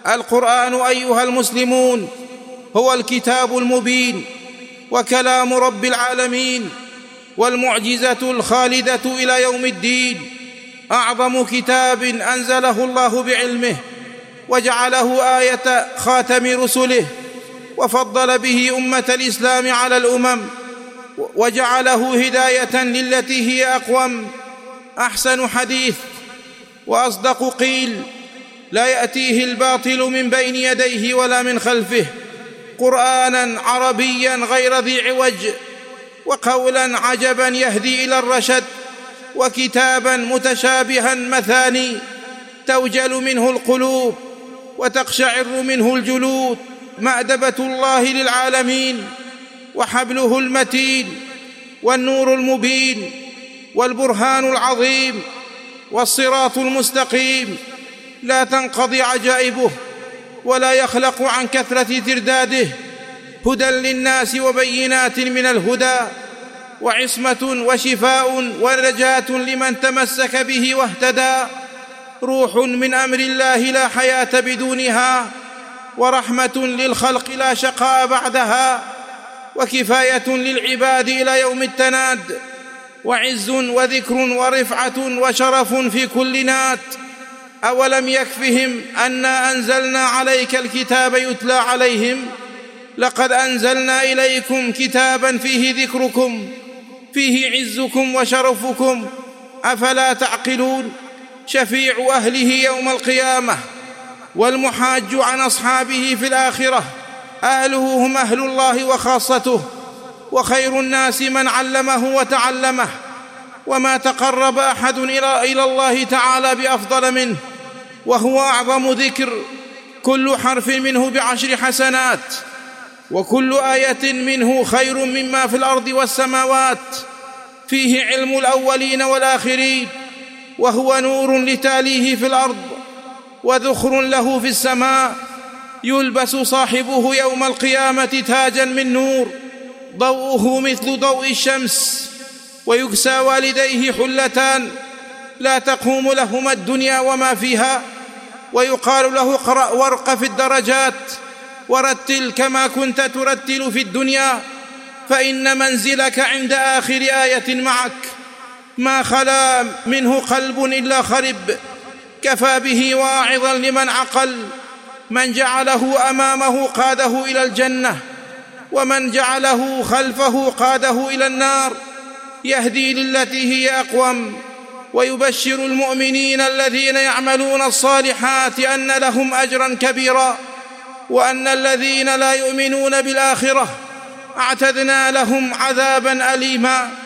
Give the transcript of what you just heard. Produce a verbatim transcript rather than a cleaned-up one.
القرآن أيها المسلمون هو الكتاب المبين وكلام رب العالمين والمعجزة الخالدة إلى يوم الدين، أعظم كتاب أنزله الله بعلمه وجعله آية خاتم رسله، وفضل به أمة الإسلام على الأمم، وجعله هداية للتي هي أقوم. أحسن حديث وأصدق قيل، لا يأتيه الباطل من بين يديه ولا من خلفه، قرآنا عربيا غير ذي عوج، وقولا عجبا يهدي إلى الرشد، وكتابا متشابها مثاني توجل منه القلوب وتقشعر منه الجلود، مأدبة الله للعالمين وحبله المتين والنور المبين والبرهان العظيم والصراط المستقيم، لا تنقضي عجائبه ولا يخلق عن كثرة ترداده، هدى للناس وبينات من الهدى، وعصمة وشفاء ونجاة لمن تمسك به واهتدى، روح من أمر الله لا حياة بدونها، ورحمة للخلق لا شقاء بعدها، وكفاية للعباد إلى يوم التناد، وعز وذكر ورفعة وشرف في كل نات. أولم يكفهم أنا أنزلنا عليك الكتاب يتلى عليهم، لقد أنزلنا إليكم كتابا فيه ذكركم، فيه عزكم وشرفكم، أفلا تعقلون؟ شفيع أهله يوم القيامة والمحاج عن أصحابه في الآخرة، أهله هم أهل الله وخاصته، وخير الناس من علمه وتعلمه، وما تقرب أحد إلى الله تعالى بأفضل منه، وهو أعظم ذكر، كل حرف منه بعشر حسنات، وكل آية منه خير مما في الأرض والسماوات، فيه علم الأولين والآخرين، وهو نور لتاليه في الأرض وذخر له في السماء، يلبس صاحبه يوم القيامة تاجا من نور ضوءه مثل ضوء الشمس، ويكسى والديه حلتان لا تقوم لهما الدنيا وما فيها، ويقال له اقرأ وارق في الدرجات ورتل كما كنت ترتل في الدنيا، فإن منزلك عند آخر آية معك، ما خلا منه قلب إلا خرب، كفى به واعظا لمن عقل، من جعله أمامه قاده إلى الجنة، ومن جعله خلفه قاده إلى النار، يهدي للتي هي أقوم، ويبشر المؤمنين الذين يعملون الصالحات أن لهم أجرا كبيرا، وأن الذين لا يؤمنون بالآخرة أعتدنا لهم عذابا أليما.